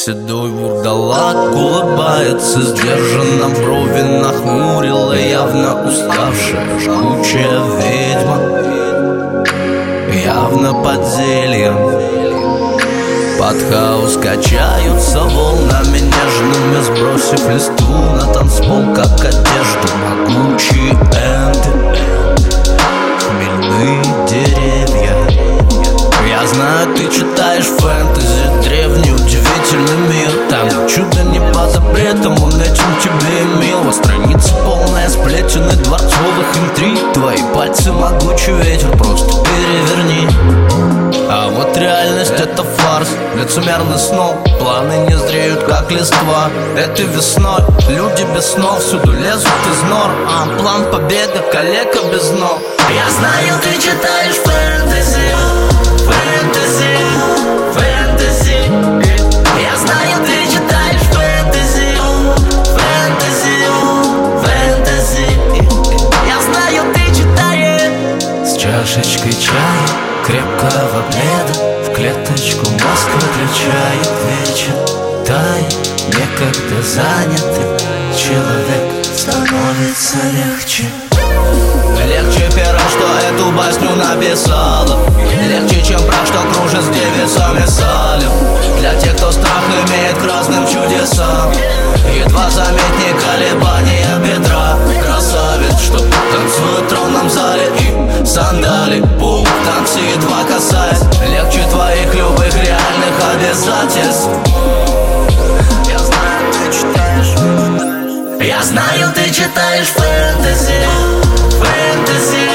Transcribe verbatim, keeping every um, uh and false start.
Седой вурдалак улыбается сдержанно, брови нахмурила явно уставшая жгучая ведьма, явно под зельем. Под хаос качаются волнами нежными, сбросив листву на танцпол, как одежду. Могучие энты, хмельные деревья. Я знаю, ты читаешь фэнтези, древний удивительный мир. Там чудо не по запретам, он этим тебе и мил. Во странице полная сплетен и дворцовых интриг. Твои пальцы могучий ветер, просто переверни. А вот реальность это фарс, лицемерный снов. Планы не зреют, как листва. Этой весной люди без снов всюду лезут из нор. А план победы калека без ног. Я знаю, ты читаешь фэнтези, фэнтези, фэнтези. Я знаю, ты читаешь фэнтези, фэнтези, фэнтези. Я знаю, ты читаешь. С чашечкой чая, крепкого пледа, в клеточку мозг выключает вечер. Тай, некогда занятый человек становится легче. Легче пера, что эту басню написала. Легче, чем прах, что кружит с девицами салем. Для тех, кто страх имеет к разным чудесам. Едва заметнее колебания бедра. Красавец, что танцует в тронном зале. И сандали, пол, танцы едва касаясь. Легче твоих любых реальных обязательств. Я знаю, ты читаешь. Я знаю, ты читаешь фэнтези, фэнтези.